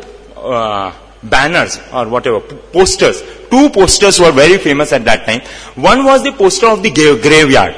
S1: banners or whatever, posters. 2 posters were very famous at that time. One was the poster of the graveyard.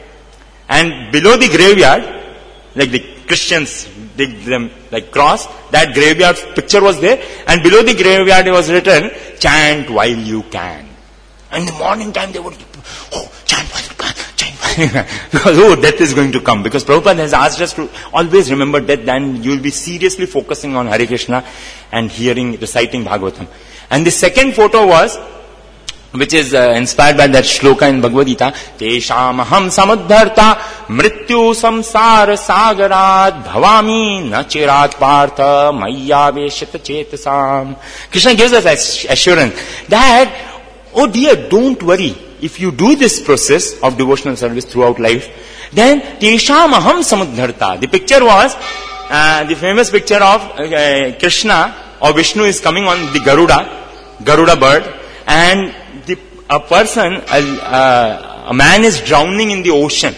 S1: And below the graveyard, like the Christians dig them like cross, that graveyard picture was there, and below the graveyard it was written, chant while you can. And in the morning time they would, chant while you can, chant while you can. Because, death is going to come. Because Prabhupada has asked us to always remember death, then you will be seriously focusing on Hare Krishna and reciting Bhagavatam. And the second photo was, which is inspired by that shloka in Bhagavad Gita, Tesham aham samuddharta mrityu samsara sagarat bhavami na chirat partha maya veshita chetasam. Krishna gives us assurance that, oh dear, don't worry. If you do this process of devotional service throughout life, then Tesham aham samuddharta. The picture was, the famous picture of Krishna or Vishnu is coming on the Garuda bird, and a person, a man is drowning in the ocean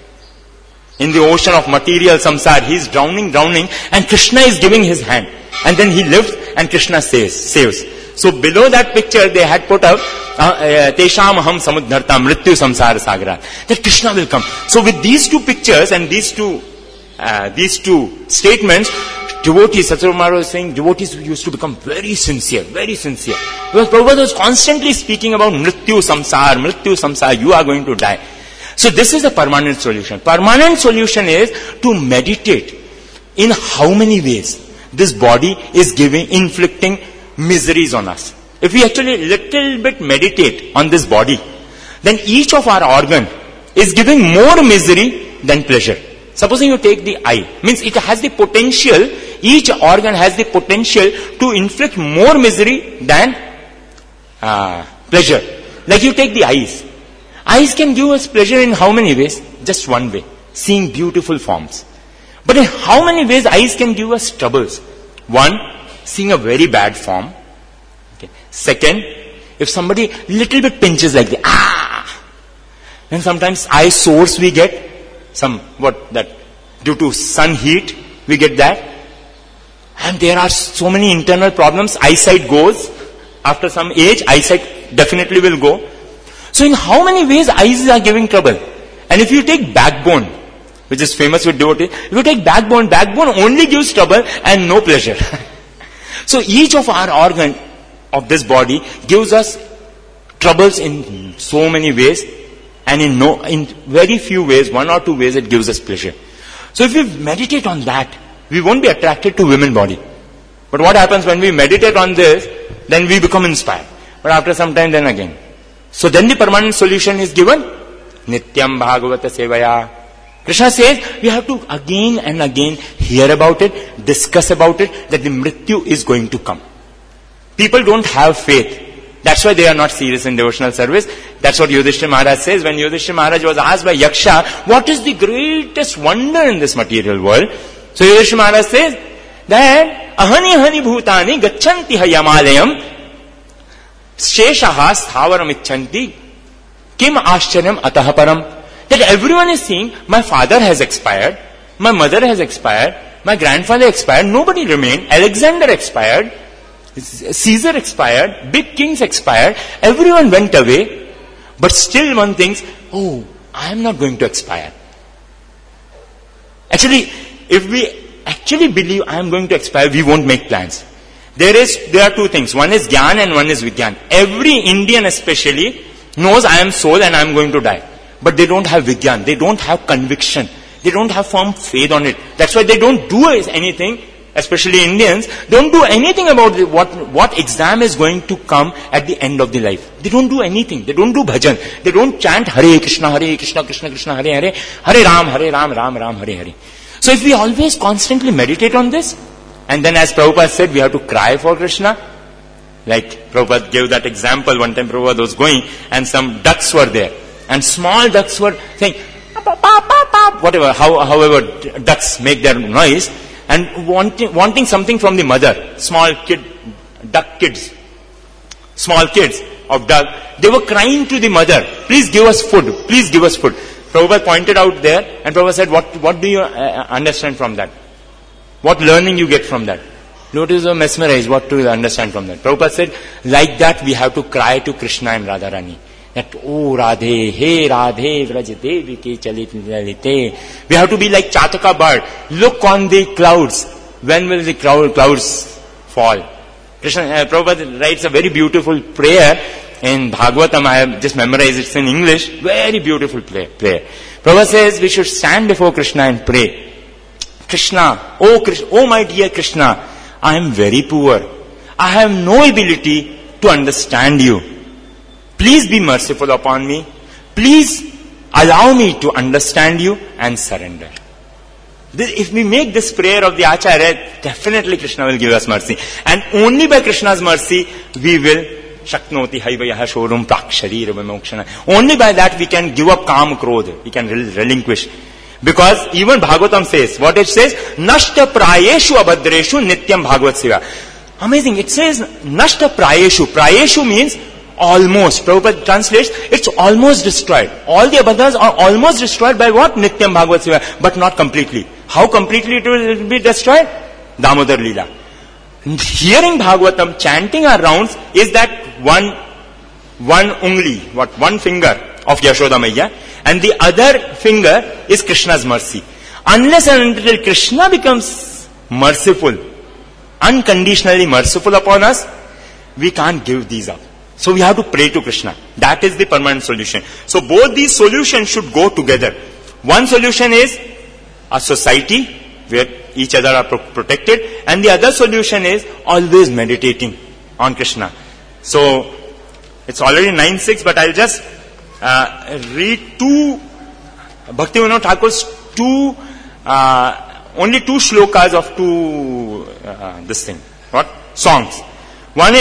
S1: of material samsara. He is drowning, and Krishna is giving his hand. And then he lifts and Krishna saves. So below that picture they had put up, Tesham aham samuddharta mrityu samsara sagara. That Krishna will come. So with these 2 pictures and these two statements, devotees, Satsur Maharaj was saying, devotees used to become very sincere. Because Prabhupada was constantly speaking about mrityu samsara, you are going to die. So this is a permanent solution. Permanent solution is to meditate in how many ways this body is inflicting miseries on us. If we actually little bit meditate on this body, then each of our organ is giving more misery than pleasure. Supposing you take the eye, means it has the potential, each organ has the potential to inflict more misery than pleasure. Like you take the eyes. Eyes can give us pleasure in how many ways? Just one way, seeing beautiful forms. But in how many ways eyes can give us troubles? One, seeing a very bad form. Okay. Second, if somebody little bit pinches like then sometimes eye sores we get. Due to sun heat, we get that. And there are so many internal problems. Eyesight goes. After some age, eyesight definitely will go. So in how many ways eyes are giving trouble? And if you take backbone, which is famous with devotees, if you take backbone only gives trouble and no pleasure. So each of our organ of this body gives us troubles in so many ways, and in very few ways, 1 or 2 ways, it gives us pleasure. So if we meditate on that, we won't be attracted to women body. But what happens when we meditate on this, then we become inspired. But after some time, then again. So then the permanent solution is given. Nityam Bhagavata Sevaya. Krishna says, we have to again and again hear about it, discuss about it, that the Mrityu is going to come. People don't have faith. That's why they are not serious in devotional service. That's what Yudhishthira Maharaj says. When Yudhishthira Maharaj was asked by Yaksha, what is the greatest wonder in this material world? So Yudhishthira Maharaj says that ahani ahani bhutani gacchanti hayamalayam sheshaha sthavaram icchanti kim ashcharyam atah param. That everyone is saying, my father has expired, my mother has expired, my grandfather expired, nobody remained, Alexander expired, Caesar expired, big kings expired, everyone went away, but still one thinks, oh, I am not going to expire. Actually, if we actually believe I am going to expire, we won't make plans. There are two things. One is Gyan and one is Vigyan. Every Indian especially knows I am soul and I am going to die. But they don't have Vigyan. They don't have conviction. They don't have firm faith on it. That's why they don't do anything, especially Indians, don't do anything about what exam is going to come at the end of the life. They don't do anything. They don't do bhajan. They don't chant Hare Krishna, Krishna Krishna, Hare Hare, Hare Ram, Ram Ram, Hare Hare. So if we always constantly meditate on this, and then as Prabhupada said, we have to cry for Krishna. Like Prabhupada gave that example, one time Prabhupada was going and some ducks were there. And small ducks were saying, whatever, however ducks make their noise, and wanting something from the mother. Small kids of duck, they were crying to the mother, please give us food, please give us food. Prabhupada pointed out there, and Prabhupada said, what do you understand from that? What learning you get from that? Notice or mesmerized, what do you understand from that? Prabhupada said, like that we have to cry to Krishna and Radharani. That, oh Radhe, hey Radhe, Vraj Devi ki chalit lalite. We have to be like Chataka bird. Look on the clouds. When will the clouds fall? Krishna, Prabhupada writes a very beautiful prayer in Bhagavatam. I have just memorized it in English. Very beautiful prayer. Prabhupada says we should stand before Krishna and pray. Krishna, oh my dear Krishna, I am very poor. I have no ability to understand you. Please be merciful upon me. Please allow me to understand you and surrender. If we make this prayer of the Acharya, definitely Krishna will give us mercy. And only by Krishna's mercy, we will Shaknoti Haivayaha Shorum Praksharira Vimokshana. Only by that we can give up Kam Krodha. We can relinquish. Because even Bhagavatam says, what it says, Nashta Prayeshu Abhadreshu Nityam Bhagavat Seva. Amazing. It says Nashta Prayeshu. Prayeshu means almost. Prabhupada translates, it's almost destroyed. All the abhadas are almost destroyed by what? Nityam Bhagavat Seva. But not completely. How completely it will be destroyed? Damodar Leela. Hearing Bhagavatam, chanting our rounds, is that one ungli, one finger of Yashoda Maiya, and the other finger is Krishna's mercy. Unless and until Krishna becomes merciful, unconditionally merciful upon us, we can't give these up. So we have to pray to Krishna. That is the permanent solution. So both these solutions should go together. One solution is a society where each other are protected, and the other solution is always meditating on Krishna. So it's already 9:06, but I'll just read Bhaktivinoda Thakur's only two shlokas of songs. One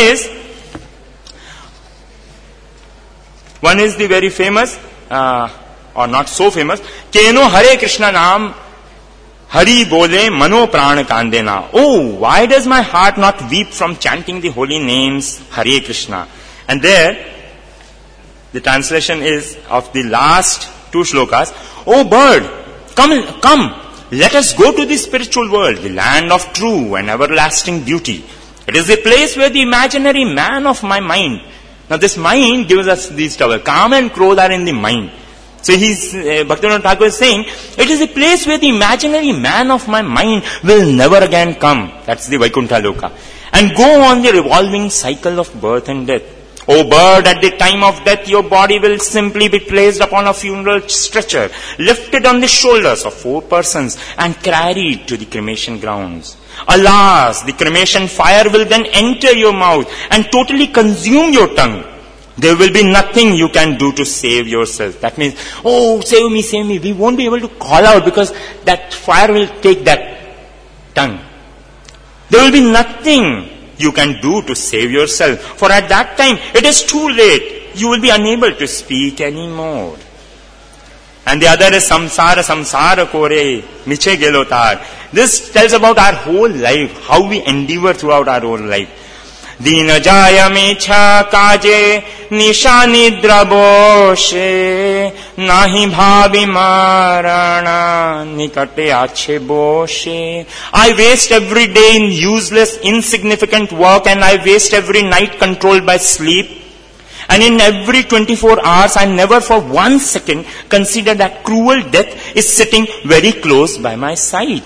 S1: is the very famous, or not so famous, Keno Hare Krishna Naam Hari Bole Mano Prana Kandena. Oh, why does my heart not weep from chanting the holy names Hare Krishna? And there, the translation is of the last two shlokas. Oh bird, come, let us go to the spiritual world, the land of true and everlasting beauty. It is the place where the imaginary man of my mind. Now this mind gives us these trouble. Kama and Krodha are in the mind. So Bhaktivinoda Thakur is saying, it is a place where the imaginary man of my mind will never again come. That's the Vaikuntha Loka. And go on the revolving cycle of birth and death. O bird, at the time of death, your body will simply be placed upon a funeral stretcher, lifted on the shoulders of 4 persons, and carried to the cremation grounds. Alas, the cremation fire will then enter your mouth and totally consume your tongue. There will be nothing you can do to save yourself. That means, oh, save me, save me. We won't be able to call out because that fire will take that tongue. There will be nothing you can do to save yourself. For at that time, it is too late. You will be unable to speak anymore. And the other is samsara kore, miche gelotar. This tells about our whole life, how we endeavor throughout our whole life. Dina jaya mecha kaje, nisha nidra boshe, nahi bhavi marana, nikate ache boshe. I waste every day in useless, insignificant work, and I waste every night controlled by sleep. And in every 24 hours, I never for 1 second consider that cruel death is sitting very close by my side.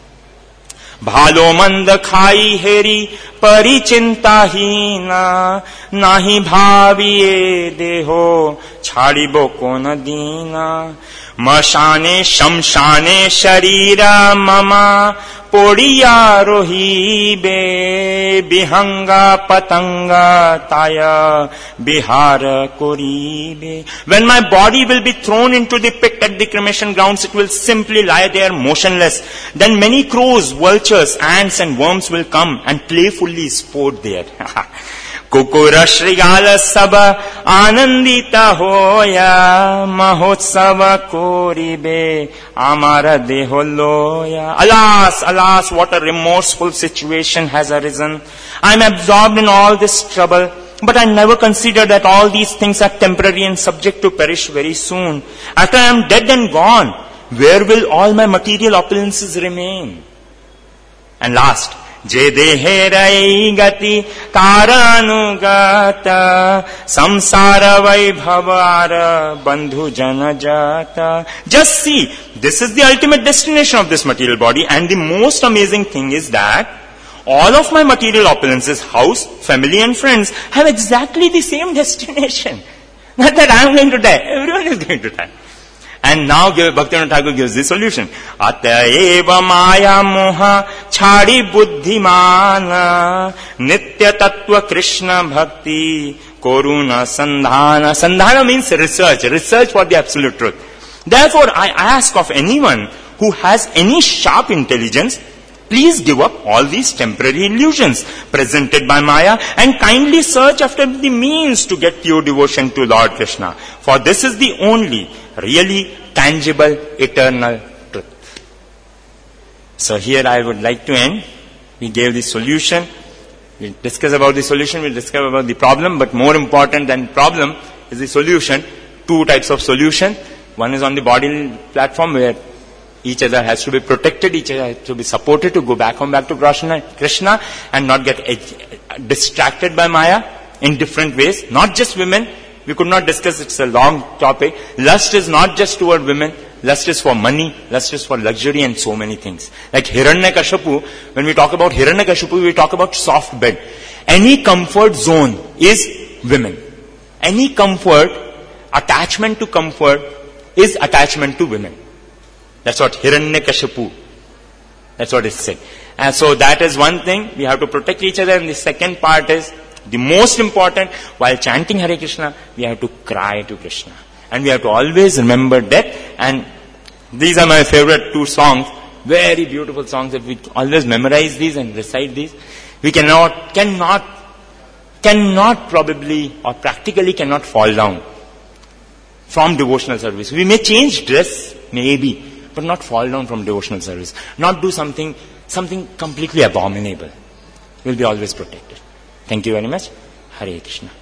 S1: Bhalo mand khai heri parichinta hina, nahi bhavi e deho chhadibo kona dina. Mashane shamshane sharira mama podiya rohibe bihanga patanga taya bihara koribe. When my body will be thrown into the pit at the cremation grounds, it will simply lie there motionless. Then many crows, vultures, ants and worms will come and playfully sport there. Kukura Shrigala Saba Anandita Hoya Mahotsava Koribe Amara Deholoya. Alas, alas, what a remorseful situation has arisen. I am absorbed in all this trouble, but I never consider that all these things are temporary and subject to perish very soon. After I am dead and gone, where will all my material opulences remain? And last, Je deherai gati karanugata samsara vaibhavara bandhu jana jata. Just see, this is the ultimate destination of this material body, and the most amazing thing is that all of my material opulences, house, family and friends, have exactly the same destination. Not that I am going to die, everyone is going to die. And now Bhaktivinoda Thakur gives the solution. Atayeva maya moha chhadi buddhimana nitya tattva krishna bhakti koruna sandhana. Sandhana means research for the absolute truth. Therefore, I ask of anyone who has any sharp intelligence, please give up all these temporary illusions presented by Maya and kindly search after the means to get pure devotion to Lord Krishna. For this is the only really tangible, eternal truth. So here I would like to end. We gave the solution. We'll discuss about the solution. We'll discuss about the problem. But more important than problem is the solution. 2 types of solution. One is on the body platform where each other has to be protected, each other has to be supported to go back to Krishna and not get distracted by Maya in different ways. Not just women. We could not discuss, it's a long topic. Lust is not just toward women. Lust is for money. Lust is for luxury and so many things. Like Hiranyakashipu, when we talk about Hiranyakashipu, we talk about soft bed. Any comfort zone is women. Any comfort, attachment to comfort is attachment to women. That's what Hiranyakashipu, that's what it said. And so that is one thing, we have to protect each other. And the second part is, the most important, while chanting Hare Krishna, we have to cry to Krishna. And we have to always remember that. And these are my favorite 2 songs, very beautiful songs that we always memorize these and recite these. We cannot probably or practically cannot fall down from devotional service. We may change dress, maybe, but not fall down from devotional service. Not do something completely abominable. We'll be always protected. Thank you very much. Hare Krishna.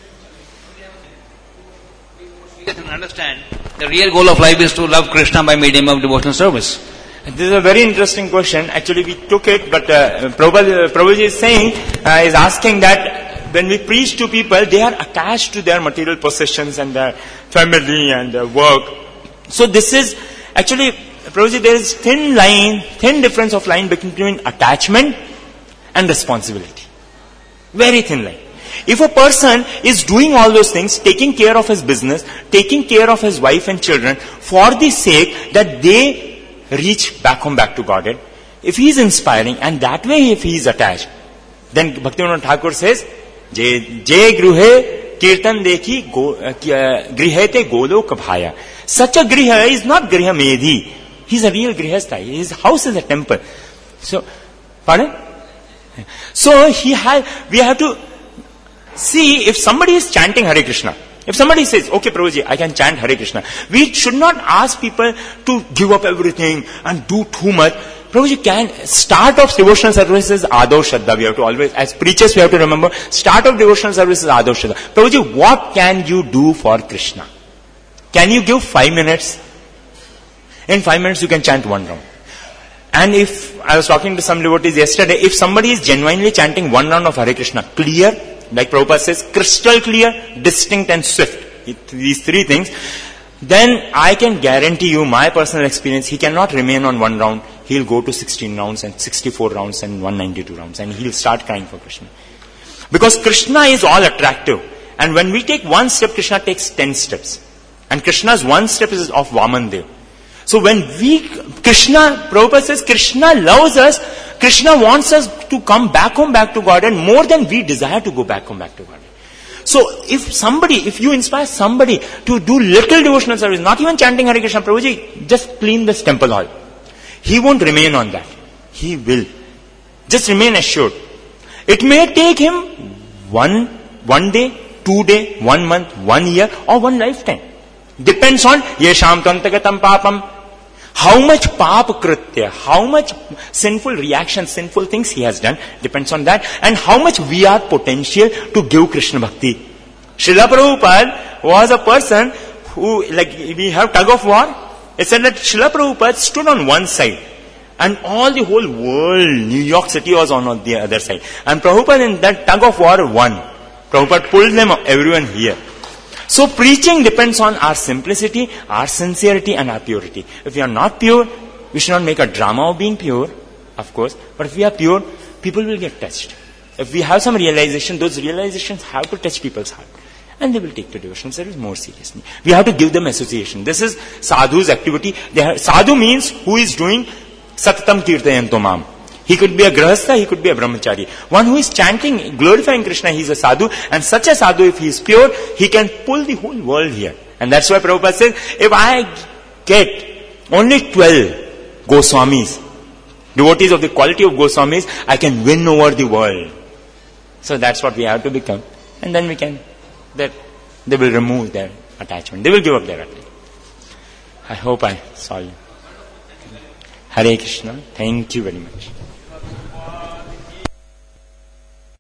S2: You can understand the real goal of life is to love Krishna by medium of devotional service.
S1: This is a very interesting question. Actually, we took it, but Prabhuji is saying, is asking that when we preach to people, they are attached to their material possessions and their family and their work. So this is, actually, Prabhuji, there is thin difference of line between attachment and responsibility. Very thin line. If a person is doing all those things, taking care of his business, taking care of his wife and children, for the sake that they reach back home, back to Godhead, if he is inspiring, and that way if he is attached, then Bhaktivinoda Thakur says, Je gruhe kirtan dekhi grihete golok bhaya. Such a griha is not griha medhi. He's a real grihastha. His house is a temple. So, pardon? So we have to see if somebody is chanting Hare Krishna. If somebody says, okay Prabhuji, I can chant Hare Krishna. We should not ask people to give up everything and do too much. Prabhuji, start of devotional services Adav Shraddha. We have to always, as preachers we have to remember, start of devotional services Adav Shraddha. Prabhuji, what can you do for Krishna? Can you give 5 minutes? In 5 minutes you can chant 1 round. And if, I was talking to some devotees yesterday, if somebody is genuinely chanting 1 round of Hare Krishna, clear, like Prabhupada says, crystal clear, distinct and swift, these 3 things, then I can guarantee you my personal experience, he cannot remain on 1 round. He'll go to 16 rounds and 64 rounds and 192 rounds and he'll start crying for Krishna. Because Krishna is all attractive. And when we take 1 step, Krishna takes 10 steps. And Krishna's 1 step is of Vamandev. So when Prabhupada says Krishna loves us, Krishna wants us to come back home, back to God, and more than we desire to go back home, back to God. So if you inspire somebody to do little devotional service, not even chanting Hare Krishna, Prabhuji, just clean this temple hall. He won't remain on that. He will. Just remain assured. It may take him one day, 2 days, 1 month, 1 year, or 1 lifetime. Depends on yesham tantagatam papam. How much pap kritya, how much sinful reactions, sinful things he has done, depends on that. And how much we are potential to give Krishna Bhakti. Srila Prabhupada was a person who, like we have tug of war. It said that Srila Prabhupada stood on one side. And all the whole world, New York City was on the other side. And Prabhupada in that tug of war won. Prabhupada pulled them, everyone here. So preaching depends on our simplicity, our sincerity and our purity. If we are not pure, we should not make a drama of being pure, of course. But if we are pure, people will get touched. If we have some realization, those realizations have to touch people's heart. And they will take the devotional service more seriously. We have to give them association. This is sadhu's activity. Sadhu means who is doing Satatam Kirtayanto Mam. He could be a grahastha, he could be a brahmachari. One who is chanting, glorifying Krishna, he is a sadhu. And such a sadhu, if he is pure, he can pull the whole world here. And that's why Prabhupada says, if I get only 12 Goswamis, devotees of the quality of Goswamis, I can win over the world. So that's what we have to become. And then they will remove their attachment. They will give up their attachment. I hope I saw you. Hare Krishna. Thank you very much.